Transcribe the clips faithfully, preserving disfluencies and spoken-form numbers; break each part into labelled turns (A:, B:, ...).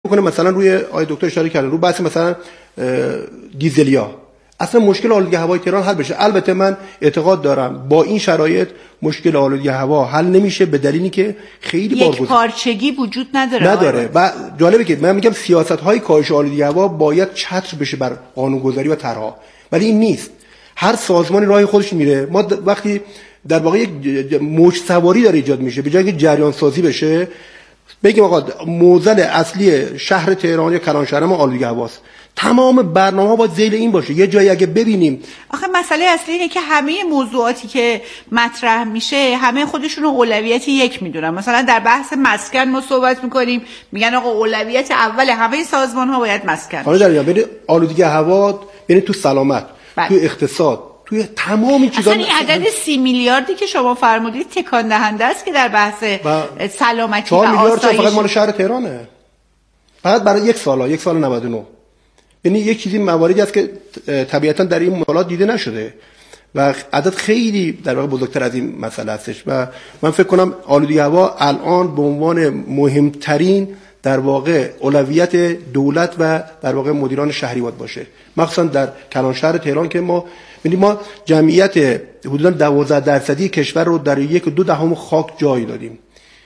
A: بکنه مثلا روی آقای دکتر اشاره کردن رو بحث مثلا دیزلیا، اصلا مشکل آلودگی هوای تهران حل بشه. البته من اعتقاد دارم با این شرایط مشکل آلودگی هوا حل نمیشه، به دلیلی که خیلی
B: یک پارچگی وجود نداره
A: نداره و جالبه که من میگم سیاست‌های کاهش آلودگی هوا باید چتر بشه بر قانون‌گذاری و طرح‌ها، ولی این نیست. هر سازمانی راه خودش میره. ما وقتی در واقع یک موج سواری داره ایجاد میشه، به جای اینکه جریان سازی بشه بگیم آقا موزل اصلی شهر تهران یا کلانشهر ما آلودگی هواست، تمام برنامه‌ها باید ذیل این باشه. یه جایی اگه ببینیم
B: آخه مسئله اصلی اینه که همه موضوعاتی که مطرح میشه همه خودشون رو اولویت یک میدونن. مثلا در بحث مسکن ما صحبت میکنیم، میگن آقا اولویت اول همه سازمان‌ها باید مسکن.
A: حالا در ببین آلودگی هوا ببین تو سلامت، تو اقتصاد، توی تمامی چیزا.
B: اصلا این عدد سی میلیاردی که شما فرمودید تکان دهنده است که در بحث سلامتی و آسایش
A: فقط مال شهر تهرانه. فقط برای یک سالا یک سال نود و نه. یعنی یک چیزی مواردی است که طبیعتا در این مقالات دیده نشده و عدد خیلی در واقع بزرگتر از این مسئله هستش و من فکر کنم آلودگی هوا الان به عنوان مهمترین در واقع اولویت دولت و در واقع مدیران شهری باید باشه، مخصوصا در کلانشهر تهران که ما ببینید ما جمعیت حدودا دوازده درصدی کشور رو در یک و دو دهم خاک جای دادیم.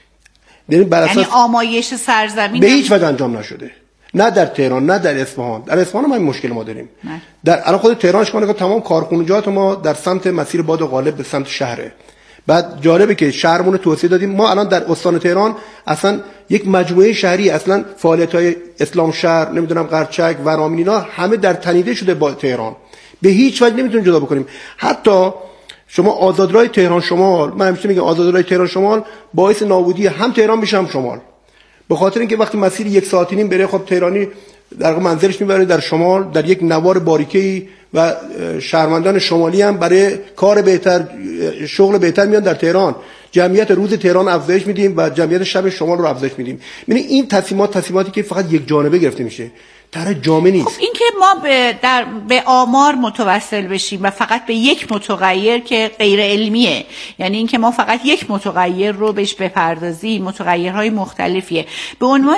B: یعنی بر اساس یعنی آمایش سرزمین
A: به هیچ وجه انجام نشده، نه در تهران نه در اصفهان. در اصفهان ما این مشکل ما داریم نه. در الان خود تهران شما نگاه تمام کارخونجات ما در سمت مسیر باد غالب به سمت شهره. بعد جالبه که شهرمون توسعه دادیم. ما الان در استان تهران اصلا یک مجموعه شهری اصلا فعالیت‌های اسلام شهر نمیدونم قرچک ورامین اینا همه در تنیده شده با تهران، به هیچ وجه نمیتونیم جدا بکنیم. حتی شما آزادراه تهران شمال، من همیشه میگم آزادراه تهران شمال باعث نابودی هم تهران میشه هم شمال، به خاطر اینکه وقتی مسیر یک ساعتی نیم بره خب تهرانی در منزلش میبره در شمال در یک نوار باریکه‌ای و شهروندان شمالی هم برای کار بهتر شغل بهتر میان در تهران. جمعیت روز تهران افزایش میدیم و جمعیت شب شمال رو افزایش میدیم. یعنی این تصمیمات تصمیماتی که فقط یک جانبه گرفته میشه، طرح جامع نیست.
B: خب این که ما به در به آمار متوسل بشیم و فقط به یک متغیر که غیر علمیه، یعنی این که ما فقط یک متغیر رو بهش بپردازیم، متغیرهای مختلفیه. به عنوان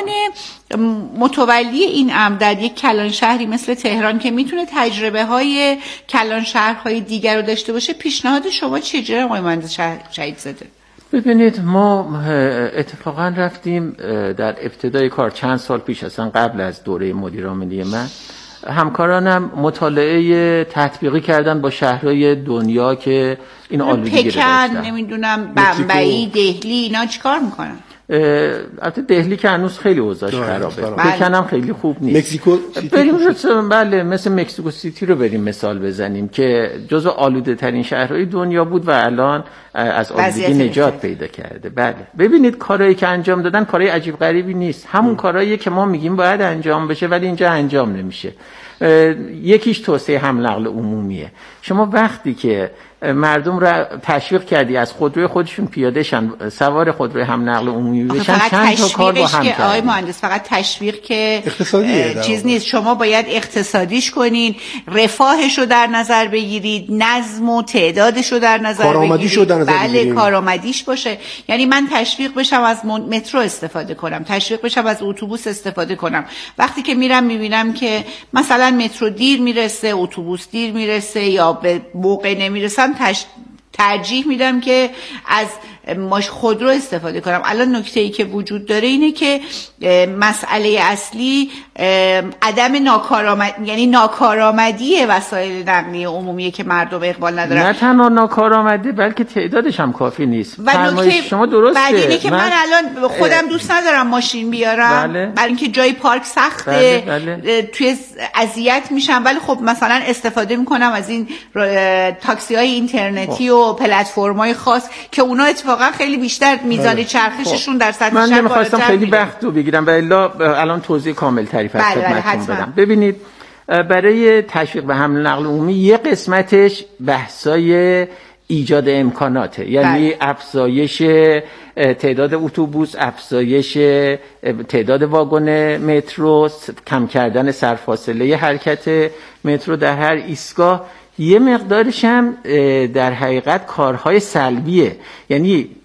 B: متولی این امر در یک کلان شهری مثل تهران که میتونه تجربه های کلان شهرهای دیگر رو داشته باشه، پیشنهاد شما چیه آقای مهندس شهیدزاده؟
C: ببینید ما اتفاقا رفتیم در ابتدای کار چند سال پیش، اصلا قبل از دوره مدیر عاملی من، همکارانم مطالعه تطبیقی کردن با شهرهای دنیا که این آلودگی رو داشتن.
B: پکن، نمیدونم بمبئی، دهلی، اینا چیکار میکنن؟
C: البته دهلی که هنوز خیلی اوضاعش خرابه، پکن هم خیلی خوب نیست.
A: مکزیکو
C: بریم بله مثل مکزیکو سیتی رو بریم مثال بزنیم که جزو آلوده ترین شهرهای دنیا بود و الان از آلودگی نجات پیدا کرده. بله ببینید کارهایی که انجام دادن کارهای عجیب غریبی نیست، همون ام. کارهایی که ما میگیم باید انجام بشه ولی اینجا انجام نمیشه. یکیش توسعه حمل نقل عمومیه. شما وقتی که مردم را تشویق کردی از خودروی خودشون پیاده شن، سوار خودروی حمل نقل عمومی بشن، چند تا کار با هم کردن.
B: آقای مهندس فقط تشویق که چیز نیست، شما باید اقتصادیش کنین، رفاهش رو در نظر بگیرید، نظم و تعدادش رو در نظر
A: بگیرید، در نظر
B: بله بگیرید. کارآمدیش باشه. یعنی من تشویق بشم از مترو استفاده کنم، تشویق بشم از اتوبوس استفاده کنم. وقتی که میرم میبینم که مثلا مترو دیر میرسه، اتوبوس دیر میرسه یا به موقع نمیرسم، تش... ترجیح میدم که از ماش خودرو استفاده کنم. الان نکته‌ای که وجود داره اینه که مسئله اصلی عدم ناکارآمد، یعنی ناکارآمدی وسایل نقلیه عمومیه که مردم اقبال ندارن.
C: نه تنها ناکارآمده بلکه تعدادش هم کافی نیست.
B: و نکته
C: شما درسته.
B: بعد اینه که من, من الان خودم دوست ندارم ماشین بیارم،
C: بله.
B: برای اینکه جای پارک سخته، بله. بله. توی اذیت میشم، ولی خب مثلا استفاده میکنم از این تاکسی های اینترنتی و پلتفرم‌های خاص که اونا اتفاقا خیلی بیشتر میزان چرخششون در سطح شهر بالاتر.
C: من نمی‌خواستم خیلی وقت رو بگیرم و الا الان توضیح کامل تری خدمتتون بدم. ببینید برای تشویق به حمل نقل عمومی یه قسمتش بحثای ایجاد امکاناته، یعنی بله. افزایش تعداد اتوبوس، افزایش تعداد واگن مترو، کم کردن سرفاصله حرکت مترو در هر ایستگاه. یه مقدارش هم در حقیقت کارهای سلبیه، یعنی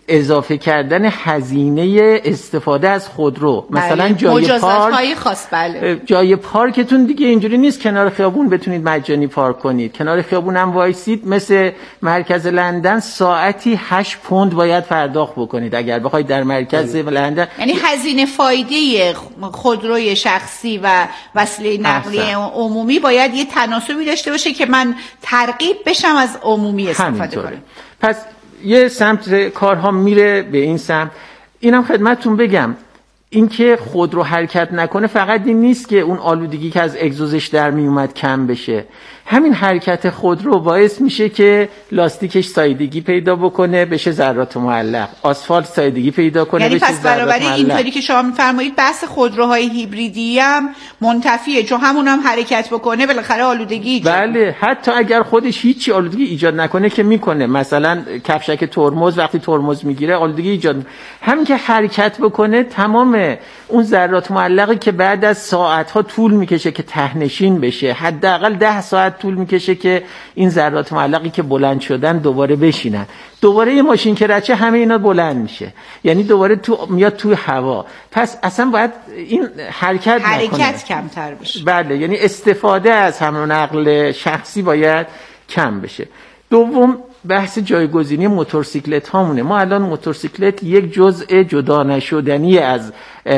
C: اضافه کردن هزینه استفاده از خودرو. مثلا جای پارک
B: خاص بله.
C: جای پارکتون دیگه اینجوری نیست کنار خیابون بتونید مجانی پارک کنید. کنار خیابون هم وایسید مثل مرکز لندن ساعتی هشت پوند باید پرداخت بکنید اگر بخواید در مرکز لندن.
B: یعنی هزینه فایده خودروی شخصی و وسیله نقلیه عمومی باید یه تناسبی داشته باشه که من ترغیب بشم از عمومی استفاده کنم.
C: پس یه سمت کارها میره به این سمت. اینم خدمتتون بگم اینکه خودرو حرکت نکنه فقط این نیست که اون آلودگی که از اگزوزش در می اومد کم بشه، همین حرکت خودرو باعث میشه که لاستیکش سایدگی پیدا بکنه بشه ذرات معلق، آسفالت سایدگی پیدا کنه
B: یعنی
C: بشه
B: پس
C: ذرات معلق.
B: اینطوری اینطوری که شما میفرمایید بحث خودروهای هیبریدی هم منتفیه، چون همون هم حرکت بکنه بالاخره آلودگی ایجاد.
C: بله، حتی اگر خودش هیچی آلودگی ایجاد نکنه که میکنه، مثلا کفشک ترمز وقتی ترمز میگیره آلودگی ایجاد، همین که حرکت بکنه تمام اون ذرات معلقی که بعد از ساعت‌ها طول میکشه که ته‌نشین بشه، حداقل ده ساعت طول میکشه که این ذرات معلقی که بلند شدن دوباره بشینن، دوباره یه ماشین که رچه همه اینا بلند میشه، یعنی دوباره تو میاد توی هوا. پس اصلا باید این حرکت
B: حرکت
C: نکنه،
B: کمتر بشه.
C: بله، یعنی استفاده از حمل و نقل شخصی باید کم بشه. دوم بحث جایگزینی موتورسیکلت هامونه. ما الان موتورسیکلت یک جزء جدا نشدنی از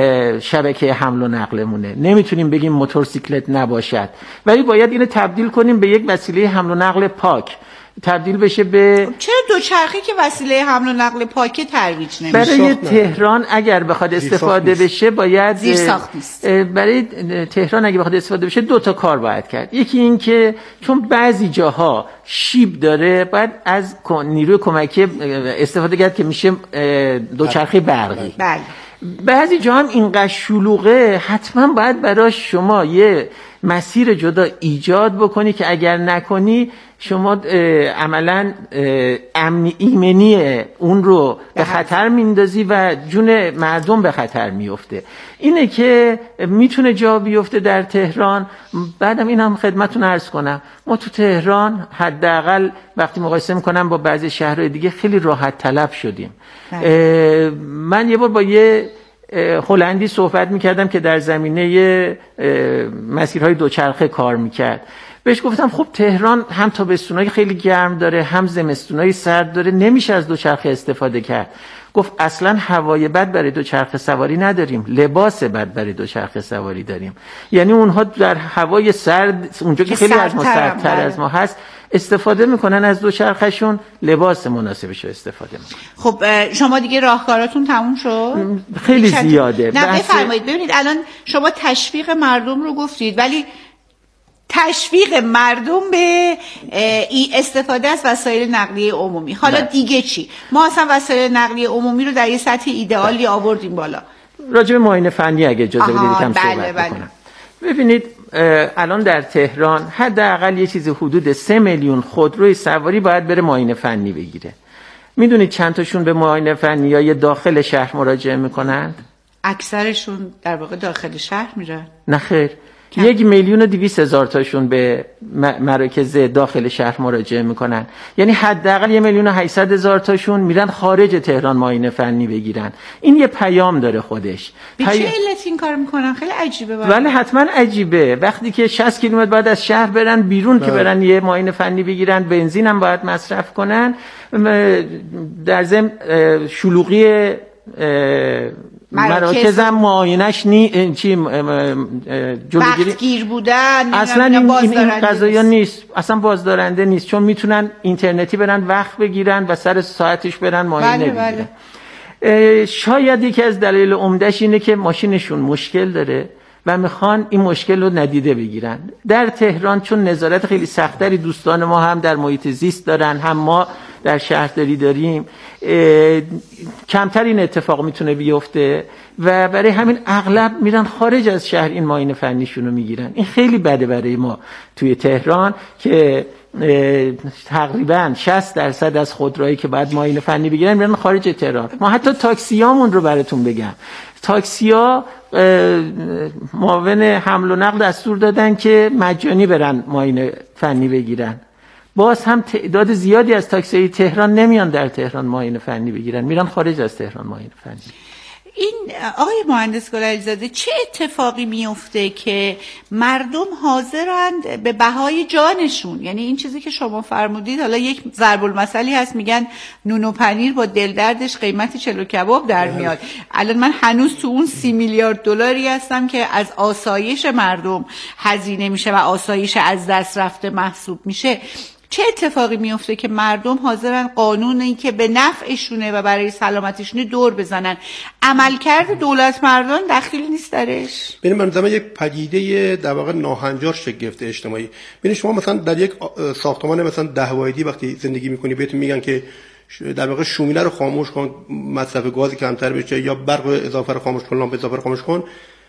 C: شبکه حمل و نقلمونه، نمیتونیم بگیم موتورسیکلت نباشد، ولی باید اینو تبدیل کنیم به یک وسیله حمل و نقل پاک، تبدیل بشه به.
B: چرا دوچرخه که وسیله حمل و نقل پاک ترویج نمیشه؟
C: برای تهران اگر بخواد استفاده بشه باید
B: زیر ساخت نیست.
C: برای تهران اگه بخواد استفاده بشه دو تا کار باید کرد. یکی این که چون بعضی جاها شیب داره باید از نیروی کمکی استفاده کرد که میشه دوچرخه برقی.
B: بله.
C: بعضی جا هم اینقدر شلوغه حتما باید برای شما یه مسیر جدا ایجاد بکنی که اگر نکنی شما عملا امنی ایمنی اون رو به خطر میندازی و جون مردم به خطر میفته. اینه که میتونه جا بیفته در تهران. بعدم اینم خدمتتون عرض کنم، ما تو تهران حداقل وقتی مقایسه میکنم با بعضی شهرهای دیگه خیلی راحت طلب شدیم. من یه بار با یه هلندی صحبت میکردم که در زمینه مسیرهای دوچرخه کار میکرد. بهش گفتم خب تهران هم تابستونای خیلی گرم داره هم زمستونای سرد داره، نمیشه از دوچرخه استفاده کرد. گفت اصلا هوای بد برای دوچرخه سواری نداریم، لباس بد برای دوچرخه سواری داریم. یعنی اونها در هوای سرد اونجا که خیلی از ما سردتر از ما هست استفاده میکنن از دوچرخهشون، لباس مناسبش رو استفاده میکنن.
B: خب شما دیگه راهکاراتون تموم شد؟
C: خیلی زیاده.
B: نه بفرمایید. ببینید الان شما تشویق مردم رو گفتید، ولی تشویق مردم به استفاده از وسایل نقلیه عمومی، حالا ده. دیگه چی؟ ما اصلا وسایل نقلیه عمومی رو در یه سطح ایدئالی آوردیم بالا.
C: راجع به معاینه فنی اگه اجازه بدید یکم صحبت بله بله. بکنم. ببینید الان در تهران حداقل یه چیز حدود سه میلیون خودروی سواری باید بره معاینه فنی بگیره. میدونید چند تاشون به معاینه فنی یا داخل شهر مراجعه میکنند؟
B: اکثرشون در واقع داخل شهر میرن.
C: نه خیر، یک میلیون و دویست هزار تاشون به مراکز داخل شهر مراجعه میکنن. یعنی حداقل یک میلیون و هشتصد هزار تاشون میرن خارج تهران معاینه فنی بگیرن. این یه پیام داره خودش.
B: به پی... چه علت این کار میکنن؟ خیلی عجیبه.
C: ولی حتما عجیبه وقتی که شصت کیلومتر بعد از شهر برن بیرون باید. که برن یه معاینه فنی بگیرن، بنزین هم باید مصرف کنن، در ضمن شلوغی مراکز هم معاینش نی چی جلوگیری
B: وقتگیر بودن
C: اصلا این, این قضایا نیست، اصلا بازدارنده نیست، چون میتونن اینترنتی برن وقت بگیرن و سر ساعتش برن معاینه بله بگیرن. بله. شاید یکی از دلایل عمده‌اش اینه که ماشینشون مشکل داره و میخوان این مشکل رو ندیده بگیرن. در تهران چون نظارت خیلی سختری دوستان ما هم در محیط زیست دارن، هم ما در شهرداری داریم، کمتر این اتفاق میتونه بیفته و برای همین اغلب میرن خارج از شهر این معاینه فنیشون رو میگیرن. این خیلی بده برای ما توی تهران که تقریبا شصت درصد از خودروهایی که بعد معاینه فنی بگیرن میرن خارج تهران. ما حتی تاکسیامون رو براتون بگم، تاکسیا معاون حمل و نقل دستور دادن که مجانی برن معاینه فنی بگیرن. باز هم تعداد زیادی از تاکسی تهران نمیان در تهران معاینه فنی بگیرن، میرن خارج از تهران معاینه فنی.
B: این آقای مهندس گلعلیزاده چه اتفاقی میفته که مردم حاضرند به بهای جانشون، یعنی این چیزی که شما فرمودید، حالا یک ضرب المثلی هست میگن نون و پنیر با دل دردش قیمت چلو کباب در میاد. الان من هنوز تو اون سی میلیارد دلاری هستم که از آسایش مردم هزینه میشه و آسایش از دست رفته محسوب میشه. چه اتفاقی میفته که مردم حاضرن قانونی که به نفعشونه و برای سلامتیشونه دور بزنن؟ عملکرد دولت مردان دخیل نیست درش؟
A: ببین من زمان یک پدیده در واقع ناهنجار شکل گرفته اجتماعی. ببین شما مثلا در یک ساختمان مثلا ده واحدی وقتی زندگی میکنی بهتون میگن که در واقع شومینه رو خاموش کن، مصرف گاز کمتر بشه، یا برق اضافه رو خاموش کن، لامپ اضافه رو خاموش کن.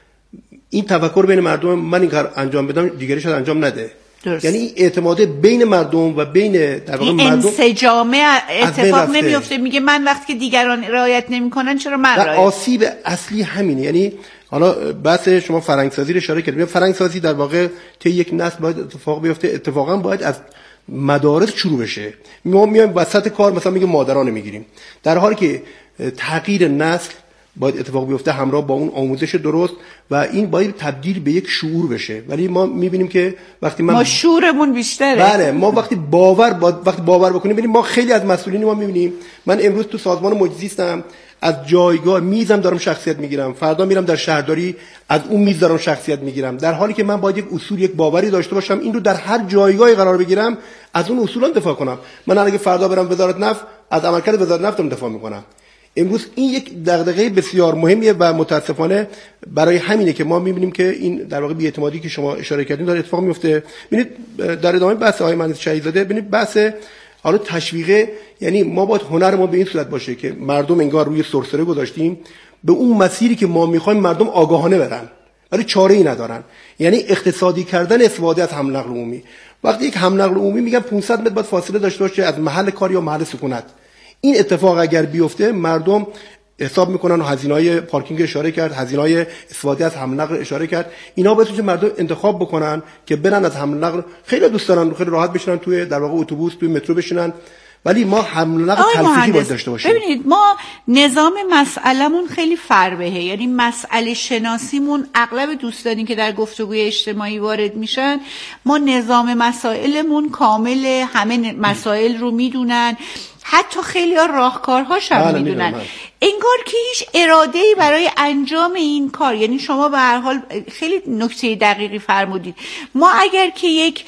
A: این تفکر بین مردم من این کار انجام بدم دیگری شاید انجام نده. درست. یعنی اعتماد بین مردم و بین در واقع مردم
B: انسجام اتفاق نمیفته. میگه من وقتی که دیگران رعایت نمیکنن چرا من رعایت؟
A: آسیب اصلی همینه. یعنی حالا بحث شما فرهنگسازی رو اشاره کردید. فرهنگسازی در واقع طی یک نسل باید اتفاق بیفته. اتفاقا باید از مدارس شروع بشه. ما میایم وسط کار مثلا میگه مادرانو میگیریم، در حالی که تغییر نسل باید اتفاق بیفته همراه با اون آموزش درست و این باید تبدیل به یک شعور بشه. ولی ما میبینیم که وقتی من
B: ما شعورمون بیشتره.
A: بله، ما وقتی باور با... وقتی باور بکنیم ببینیم ما خیلی از مسئولین ما میبینیم. من امروز تو سازمان مجزیستم، از جایگاه میزم دارم شخصیت میگیرم، فردا میرم در شهرداری از اون میز دارم شخصیت میگیرم، در حالی که من باید یک اصول، یک باوری داشته باشم، این رو در هر جایگاهی قرار بگیرم از اون اصولا دفاع کنم. من اگه فردا برم وزارت نفت از عملکرد وزارت نفت دفاع میکنم. امروز این یک دغدغه بسیار مهمیه و متاسفانه برای همینه که ما می‌بینیم که این در واقع بی‌اعتمادی که شما اشاره کردین داره اتفاق میفته. ببینید در ادامه بحث آقای مهندس شهیدزاده، ببینید بحث حالا تشویق، یعنی ما باید هنر ما به این صورت باشه که مردم انگار روی سرسره گذاشتیم به اون مسیری که ما می‌خوایم مردم آگاهانه برن، ولی چاره‌ای ندارن. یعنی اقتصادی کردن استفاده از حمل نقل عمومی. وقتی یک حمل نقل عمومی میگن پانصد متر باید فاصله داشته باشه از محل کار یا محل سکونت، این اتفاق اگر بیفته مردم حساب میکنن و هزینه‌های پارکینگ اشاره کرد، هزینه‌های استفاده از حمل نقل اشاره کرد، اینا باعث میشه مردم انتخاب بکنن که برن از حمل نقل. خیلی دوست دارن خیلی راحت بشینن توی در واقع اتوبوس، توی مترو بشینن، ولی ما حمل نقل تلفیقی باید داشته باشیم.
B: ببینید ما نظام مسئلهمون خیلی فربهه، یعنی مسئله شناسیمون اغلب دوستانی که در گفتگوی اجتماعی وارد میشن، ما نظام مسائلمون کامل، همه مسائل رو میدونن، حتی خیلی ها راهکارهاش هم میدونن، انگار که هیچ اراده‌ای برای انجام این کار. یعنی شما به هر حال خیلی نکته دقیقی فرمودید. ما اگر که یک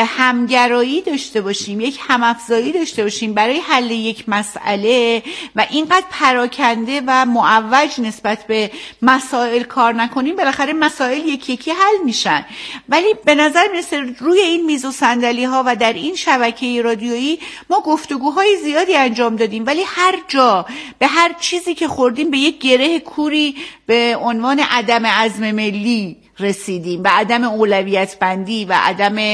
B: همگرایی داشته باشیم، یک همافزایی داشته باشیم برای حل یک مسئله و اینقدر پراکنده و معوج نسبت به مسائل کار نکنیم، بالاخره مسائل یکی یکی حل میشن. ولی به نظر میرسه روی این میز و صندلی ها و در این شبکه رادیویی ما گفتگوهای زیادی انجام دادیم، ولی هر جا به هر چیزی که خوردیم به یک گره کوری به عنوان عدم عزم ملی رسیدیم، به عدم اولویت بندی و عدم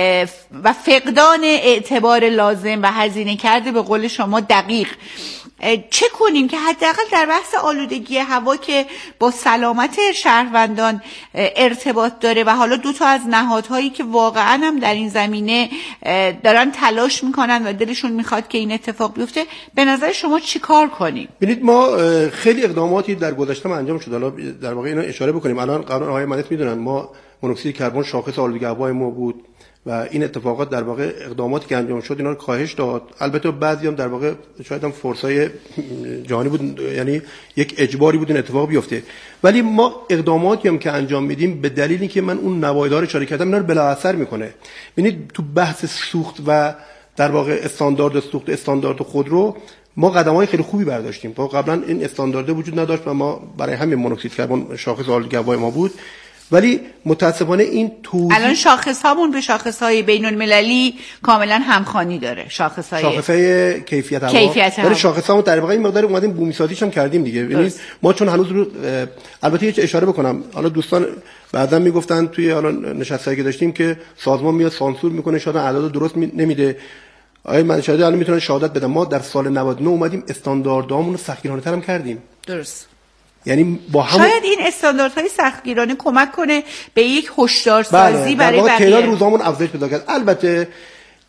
B: و فقدان اعتبار لازم و هزینه کرده به قول شما دقیق. چه کنیم که حداقل در بحث آلودگی هوا که با سلامت شهروندان ارتباط داره و حالا دو تا از نهادهایی که واقعا هم در این زمینه دارن تلاش میکنن و دلشون میخواد که این اتفاق بیفته، به نظر شما چی کار کنیم؟
A: ببینید ما خیلی اقداماتی در گذشته انجام شد، حالا در واقع اینا اشاره بکنیم. الان قانون آقای مهندس میدونن ما مونوکسید کربن شاخص آلودگی هوای ما بود و این اتفاقات در واقع اقداماتی که انجام شد اینا رو کاهش داد. البته بعضی هم در واقع شاید هم فرصای جهانی بود، یعنی یک اجباری بود این اتفاق بیفته، ولی ما اقداماتی هم که انجام میدیم به دلیلی که من اون نوایدار اشاره کردم اینا رو بلا اثر میکنه. ببینید تو بحث سوخت و در واقع استاندارد سوخت، استاندارد خودرو، ما قدم‌های خیلی خوبی برداشتیم. تا قبلا این استاندارد وجود نداشت و ما برای همین مونوکسید کربن شاخص آلودگی هوای ما بود، ولی متاسفانه این توزیع
B: الان شاخص هامون به شاخص های بین المللی کاملا همخوانی داره. شاخص های
A: شاخص های کیفیت هوا،
B: کیفیت
A: هوا. شاخص هامون در واقع این مقدار اومدیم بومی سازیش هم کردیم دیگه. ببینید ما چون هنوز رو البته یه اشاره بکنم، حالا دوستان بعضا میگفتن توی حالا نشستایی که داشتیم که سازمان میاد سانسور میکنه، شاید اعداد درست نمیده. آیا من شاید الان میتونن شهادت بدم ما در سال نود و نه اومدیم استانداردامون رو سختگیرانه‌تر هم کردیم.
B: درست.
A: یعنی با هم
B: شاید این استانداردهای سختگیرانه کمک کنه به یک هشدارسازی
A: بله،
B: برای
A: بقیه.
B: بقیه.
A: تعداد روزامون افزایش پیدا کرد. البته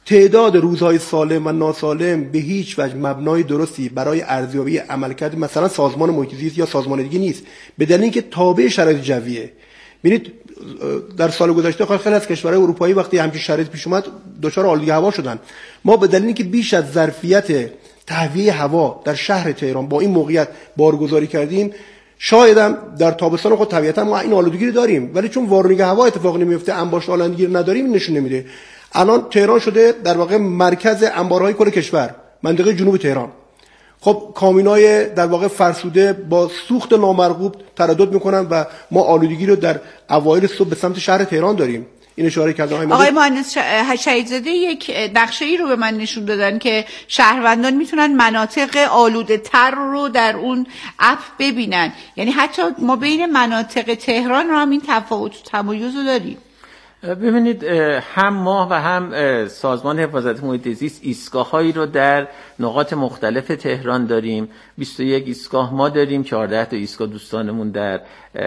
A: تعداد روزهای سالم و ناسالم به هیچ وجه مبنای درستی برای ارزیابی عملکرد مثلا سازمان محیط زیست یا سازمان دیگه نیست، به دلیل اینکه تابع شرایط جویه. ببینید در سال گذشته خیلی از کشورهای اروپایی وقتی همچین شرایط پیش اومد دچار آلودگی هوا شدن. ما به دلیل اینکه بیش از ظرفیت تهویه هوا در شهر تهران با این موقعیت بارگذاری کردیم، شاید هم در تابستان خود طبیعتا ما این آلودگی رو داریم، ولی چون وارونگی هوا اتفاق نمیفته، انباشت آلودگی رو نداریم، نشون نمیده. الان تهران شده در واقع مرکز انبارهای کل کشور، منطقه جنوب تهران. خب کامینای در واقع فرسوده با سوخت نامرغوب تردد میکنن و ما آلودگی رو در اوایل صبح به سمت شهر تهران داریم. این اشاره کردن
B: آقای مهندس شهیدزاده یک نقشه‌ای رو به من نشون دادن که شهروندان میتونن مناطق آلوده تر رو در اون اپ ببینن، یعنی حتی ما بین مناطق تهران رو هم این تفاوت و تمایز رو داریم.
C: ببینید هم ما و هم سازمان حفاظت محیط زیست ایستگاه‌هایی رو در نقاط مختلف تهران داریم. بیست و یک ایستگاه ما داریم، چهارده تا ایستگاه دوستانمون در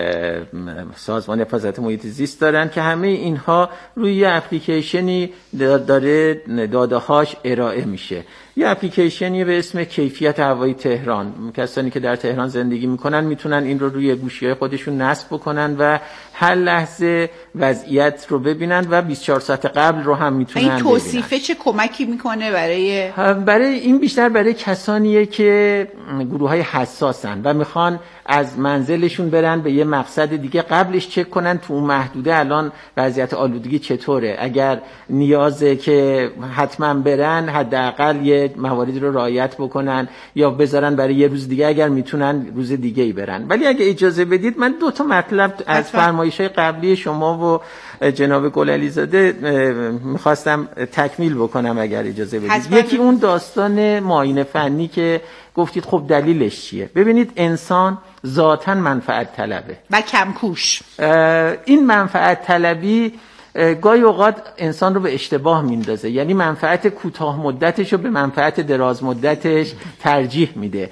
C: سازمان حفاظت محیط زیست دارن که همه اینها روی یه اپلیکیشنی داره داده‌هاش ارائه میشه. یه اپلیکیشنی به اسم کیفیت هوای تهران. کسانی که در تهران زندگی میکنن میتونن این رو روی گوشی‌های خودشون نصب بکنن و هر لحظه وضعیت رو ببینن و بیست و چهار ساعت قبل رو هم میتونن ببینن.
B: این توصیفه چه کمکی میکنه برای
C: برای این؟ بیشتر برای کسانیه که گروه‌های حساسن و میخوان از منزلشون برن به یه مقصد دیگه، قبلش چک کنن تو اون محدوده الان وضعیت آلودگی چطوره. اگر نیازه که حتما برن، حداقل یه مواردی رو رعایت بکنن یا بذارن برای یه روز دیگه اگر میتونن روز دیگه ای برن. ولی اگه اجازه بدید من دو تا مطلب از فرمایش‌های قبلی شما و جناب گلعلیزاده میخواستم تکمیل بکنم اگر اجازه بدید. یکی اون داستان معاینه فنی که گفتید خب دلیلش چیه؟ ببینید انسان ذاتاً منفعت طلبه
B: و کمکوش.
C: این منفعت طلبی گاهی اوقات انسان رو به اشتباه میندازه، یعنی منفعت کوتاه مدتش رو به منفعت دراز مدتش ترجیح میده.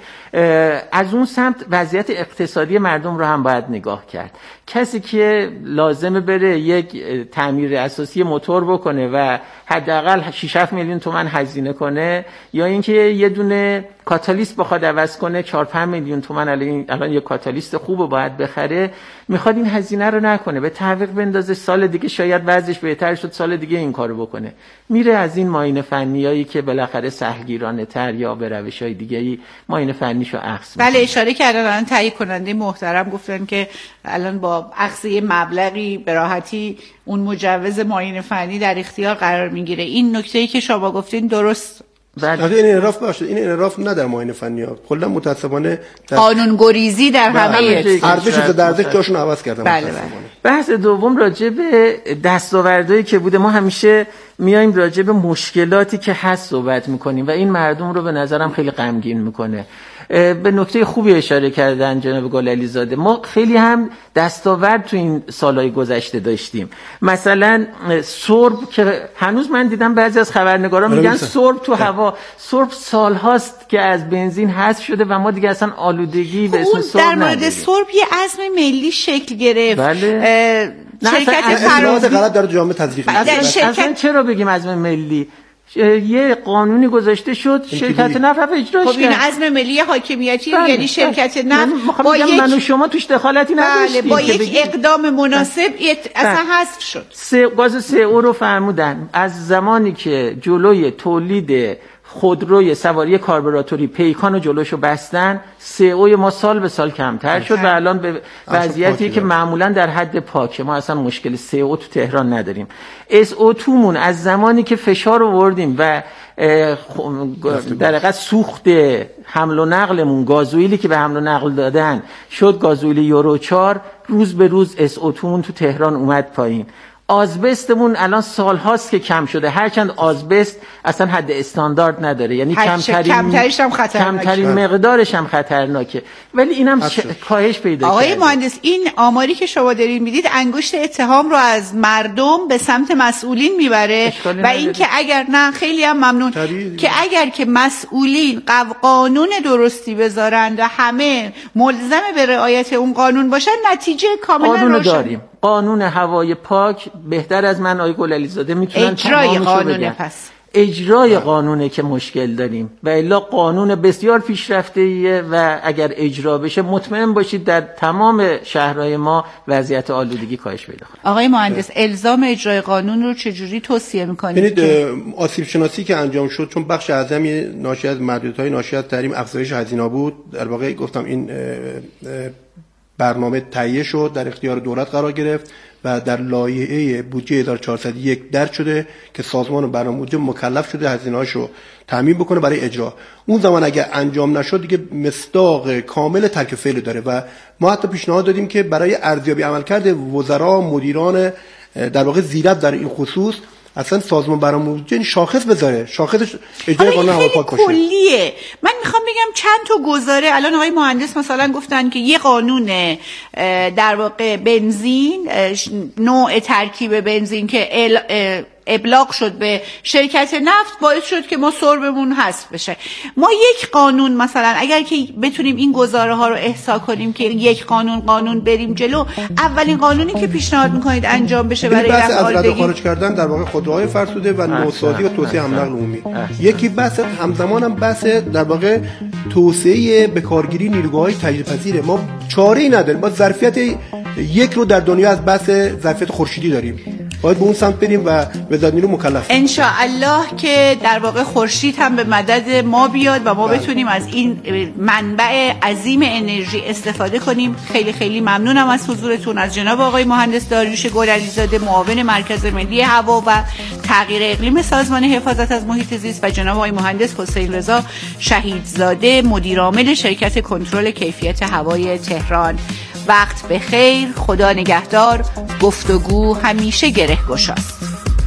C: از اون سمت وضعیت اقتصادی مردم رو هم باید نگاه کرد. کسی که لازمه بره یک تعمیر اساسی موتور بکنه و حداقل شش هفت میلیون تومان هزینه کنه، یا اینکه یه دونه کاتالیست بخواد عوض کنه چهار پنج میلیون تومان الان الان یه کاتالیست خوبه باید بخره، میخواد این هزینه رو نکنه، به تعویق بندازه، سال دیگه شاید وضعش بهتر شد سال دیگه این کارو بکنه، میره از این معاینه فنیایی که بالاخره سهلگیرانه تر یا به روش‌های دیگه‌ای معاینه فنیشو اخذ می‌کنه.
B: بله اشاره کردن الان تهیه کننده محترم گفتن که الان با اخذ یه مبلغی به راحتی اون مجوز معاینه فنی در اختیار قرار میگیره. این نکته‌ای که شما گفتین درست
A: بله. این انحراف باشه، این انحراف نه در معاینه فنی ها، کلا متاسفانه
B: قانون گریزی در همه
A: ارزش و ارزش جاشون عوض کردن.
B: بله بله.
C: بحث دوم راجع به دستاوردهایی که بوده. ما همیشه میایم راجع به مشکلاتی که هست صحبت میکنیم و این مردم رو به نظرم خیلی غمگین میکنه. به نکته خوبی اشاره کردن جناب گلعلیزاده. ما خیلی هم دستاورد تو این سالهای گذشته داشتیم. مثلا سرب که هنوز من دیدم بعضی از خبرنگاران میگن سرب تو هوا. سرب سالهاست که از بنزین حذف شده و ما دیگه اصلا آلودگی به اسم سرب نداریم.
B: در مورد سرب یه عزم ملی شکل گرفت.
C: بله.
B: شرکت
A: فرازی غلط در جامعه تزریق میشه.
C: اصلا چرا بگیم عزم ملی؟ یه قانونی گذاشته شد، شرکت نفت اجراش کرد.
B: خب این عزم ملی حاکمیتی بله. یعنی شرکت نفت
C: با یک من و شما توش دخالتی نداشتیم.
B: بله. با یک اقدام مناسب اصلا حذف شد.
C: سه گاز سه او رو فرمودن از زمانی که جلوی تولید خودروی سواری کاربراتوری پیکان و جلوشو بستن، سه اوی ما سال به سال کمتر شد و الان به وضعیتی که معمولا در حد پاکه. ما اصلا مشکل سه او تو تهران نداریم. اس او تو مون از زمانی که فشار آوردیم و در حقیقت سوخت حمل و نقلمون، گازوئیلی که به حمل و نقل دادن شد گازوئیل یورو چهار، روز به روز اس او تو مون تو تهران اومد پایین. آزبستمون الان سال هاست که کم شده، هرچند آزبست اصلا حد استاندارد نداره، یعنی کمترین
B: کمترش هم خطرناکه،
C: کمترین مقدارش هم خطرناکه، ولی اینم ش... کاهش پیدا کرده.
B: آقای مهندس این آماری که شما دارین میدید انگشت اتهام رو از مردم به سمت مسئولین میبره و این که اگر نه خیلی هم ممنون که اگر که مسئولین قانون درستی بذارن و همه ملزم به رعایت اون قانون باشن، نتیجه کاملا روشن.
C: داریم قانون هوای پاک بهتر از من آقای گلعلیزاده میتونن
B: اجرای قانون. پس
C: اجرای قانونه که مشکل داریم و الا قانون بسیار پیشرفته‌ایه و اگر اجرا بشه مطمئن باشید در تمام شهرهای ما وضعیت آلودگی کاهش پیدا کنه.
B: آقای مهندس الزام اجرای قانون رو چجوری توصیه می‌کنید؟
A: ببینید آسیب شناسی که انجام شد چون بخش اعظمی ناشی از محدودیت‌های ناشی از تحریم افزایش هزینه بود، در واقع گفتم این برنامه تهیه شد، در اختیار دولت قرار گرفت و در لایحه بودجه هزار و چهارصد و یک درج شده که سازمان برنامه بودجه مکلف شده هزینه‌هاشو تامین بکنه برای اجرا. اون زمان اگه انجام نشد دیگه مصداق کامل ترک فعل داره و ما حتی پیشنهاد دادیم که برای ارزیابی عملکرد وزرا مدیران در واقع زیرت در این خصوص اصلا سازمان برنامه بودجه شاخص بذاره، شاخصش اجرای قانون هوا پاک باشه.
B: کلیه. من میخوام بگم چند تا گزاره الان آقای مهندس مثلا گفتن که یه قانون در واقع بنزین، نوع ترکیب بنزین که ال ابلاغ شد به شرکت نفت باعث شد که ما سربمون حذف بشه. ما یک قانون مثلا اگر که بتونیم این گزاره ها رو احصا کنیم که یک قانون قانون بریم جلو، اولین قانونی که پیشنهاد میکنید انجام بشه برای رفع آلودگی
A: خارج کردن در واقع خودروهای فرسوده و نوسازی و توسعه حمل نقل عمومی. یکی بحث همزمان هم بحث در واقع توسعه به کارگیری نیروگاه‌های تجدیدپذیره. ما چاره‌ای نداریم، ما ظرفیت یک رو در دنیا از بحث ظرفیت خورشیدی داریم، باید به اون سمت بریم و وزارت نیرو مکلف
B: ان شاء الله که در واقع خورشید هم به مدد ما بیاد و ما بله. بتونیم از این منبع عظیم انرژی استفاده کنیم. خیلی خیلی ممنونم از حضورتون، از جناب آقای مهندس داریوش گلعلیزاده معاون مرکز ملی هوا و تغییر اقلیم سازمان حفاظت از محیط زیست و جناب آقای مهندس حسین رضا شهیدزاده مدیر عامل شرکت کنترل کیفیت هوای تهران. وقت بخیر، خدا نگهدار. گفتگو همیشه گره گشاست.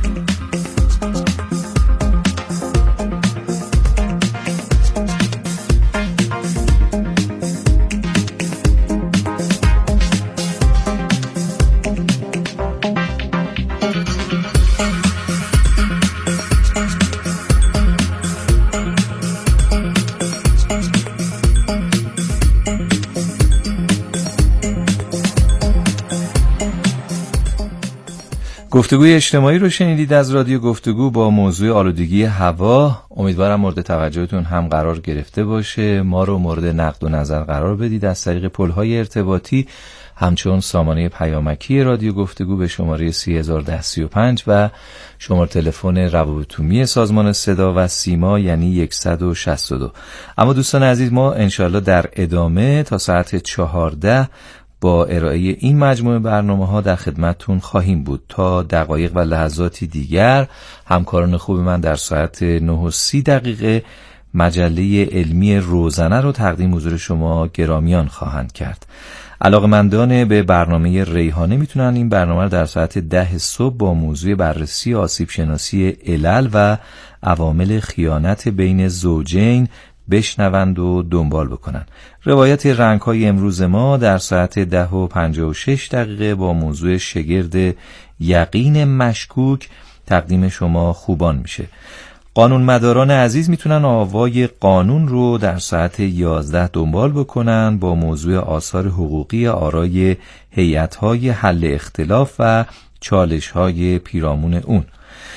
D: گفتگوی اجتماعی رو شنیدید از رادیو گفتگو با موضوع آلودگی هوا. امیدوارم مورد توجهتون هم قرار گرفته باشه. ما رو مورد نقد و نظر قرار بدید از طریق پل‌های ارتباطی، همچون سامانه پیامکی رادیو گفتگو به شماره سی هزار و ده سی و پنج و شماره تلفن روابط عمومی سازمان صدا و سیما یعنی صد و شصت و دو. اما دوستان عزیز، ما انشالله در ادامه تا ساعت چهارده با ارائه این مجموعه برنامه‌ها در خدمتتون خواهیم بود. تا دقایق و لحظاتی دیگر همکاران خوب من در ساعت نه و سی دقیقه مجله علمی روزنه رو تقدیم حضور شما گرامیان خواهند کرد. علاقه‌مندان به برنامه ریحانه میتونن این برنامه رو در ساعت ده صبح با موضوع بررسی آسیب شناسی علل و عوامل خیانت بین زوجین بشنوند و دنبال بکنن. روایت رنگ‌های امروز ما در ساعت ده و پنجاه و شش دقیقه با موضوع شگرد یقین مشکوک تقدیم شما خوبان میشه. قانونمداران عزیز میتونن آوای قانون رو در ساعت یازده دنبال بکنن با موضوع آثار حقوقی آرای هیئت‌های حل اختلاف و چالش‌های پیرامون اون.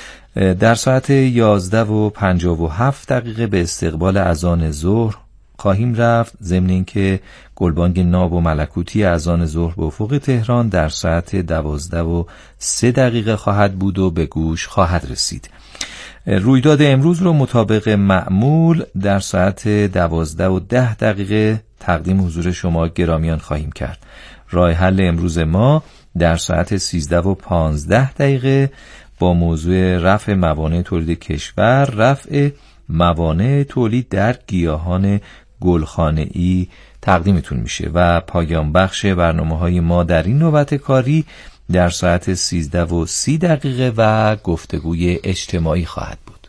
D: در ساعت یازده و پنجاه و هفت دقیقه به استقبال اذان ظهر خواهیم رفت، ضمن اینکه گلبانگ ناب و ملکوتی اذان ظهر به افق تهران در ساعت دوازده و سه دقیقه خواهد بود و به گوش خواهد رسید. رویداد امروز رو مطابق معمول در ساعت دوازده و ده دقیقه تقدیم حضور شما گرامیان خواهیم کرد. راه حل امروز ما در ساعت سیزده و پانزده دقیقه با موضوع رفع موانع تولید کشور، رفع موانع تولید در گیاهان گلخانه‌ای تقدیمتون میشه و پایان بخش برنامه‌های ما در این نوبت کاری در ساعت سیزده و سی دقیقه و گفتگوی اجتماعی خواهد بود.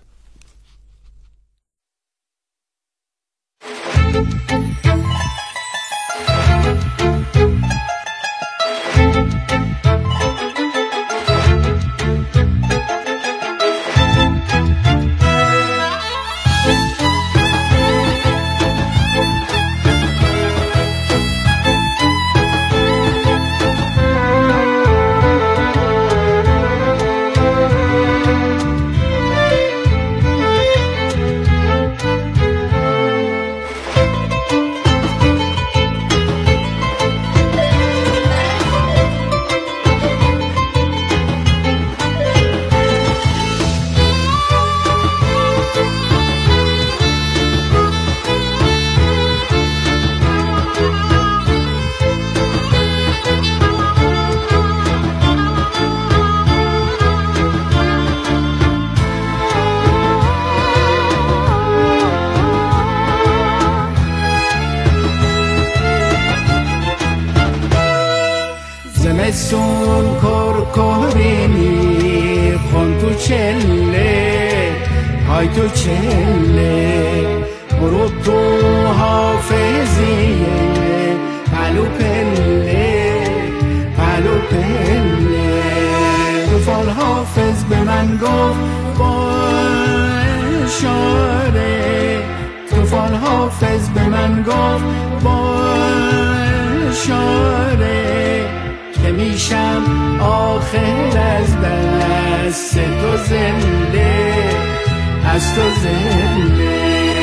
E: های تو چله برو تو حافظیه پلو پله پلو پله توفان حافظ به من گفت با اشاره توفان حافظ به من گفت با اشاره که میشم آخر از دست تو زنده از تو زنده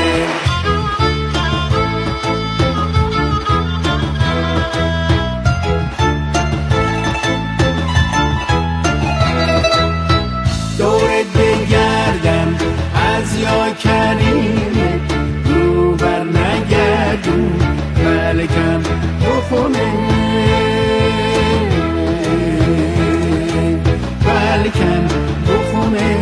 E: دورت بگردم از یا کریم رو بر نگردون ملکم بخونه بلکم بخونه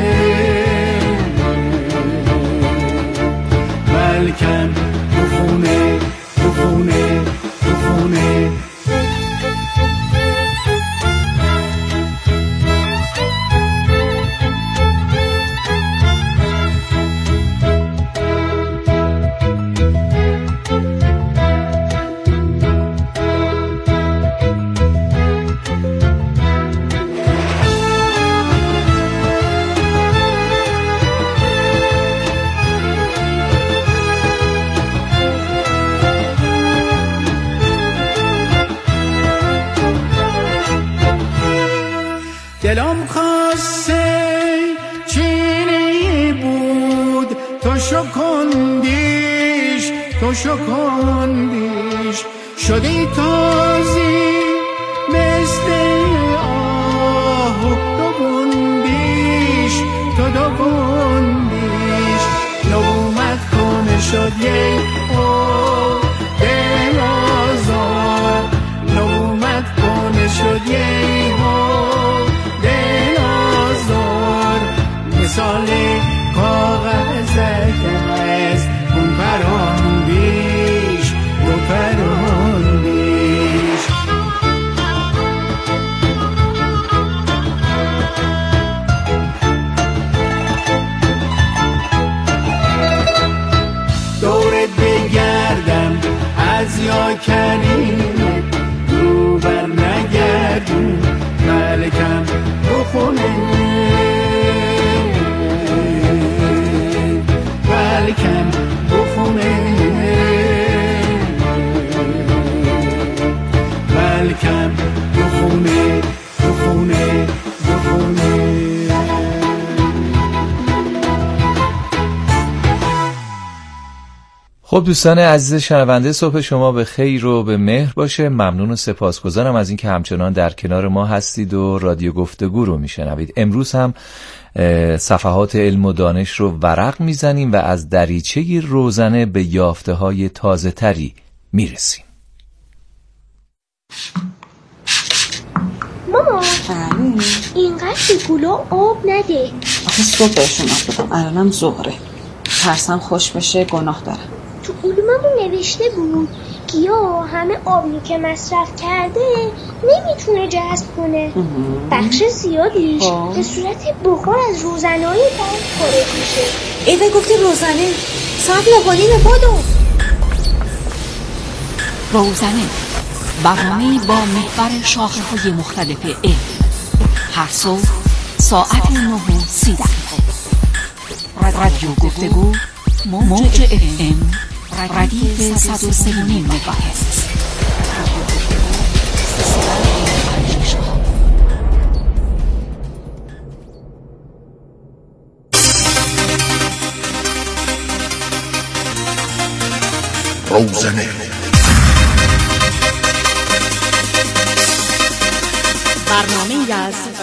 E: بلکم بخونه بخونه بخونه دلم خواسته چینی بود تو شکندیش تو شکندیش شدی تازی مثل آهو تو گندیش تو دو گندیش نومت کنه شد یه او دل آزار نومت کنه شد یه او مثال کاغذ است اون پراندیش رو پراندیش دورت بگردم از یا کریم رو بر نگردون ملکم بخونه بلکم بخونه بلکم بخونه بخونه بخونه
D: خب دوستان عزیز شنونده صبح شما به خیر و به مهر باشه. ممنون و سپاسگزارم از اینکه همچنان در کنار ما هستید و رادیو گفتگو رو میشنوید. امروز هم صفحات علم و دانش رو ورق میزنیم و از دریچه روزنه به یافته های تازه تری میرسیم.
F: ماما اینقدر گلو آب نده.
G: آخه صبح بهشون آب بدم الانم ظهره ترسم خوش بشه گناه دارم.
F: تو علوممون نوشته بود گیاه همه آبی که مصرف کرده نمیتونه جذب کنه. بخش زیادیش به صورت بخار از روزنه‌های برق خارج میشه.
H: ایوه گفتی روزنه ساعت نخونین بادو
I: روزنه برنامه‌ای با محور شاخه‌های مختلف علم هر صبح ساعت نه و سی دقیقه رادیو گفتگو موج اف ام ردیف صد و سه و نیم مگاهرتز.
J: روزنه
I: برنامه‌ای از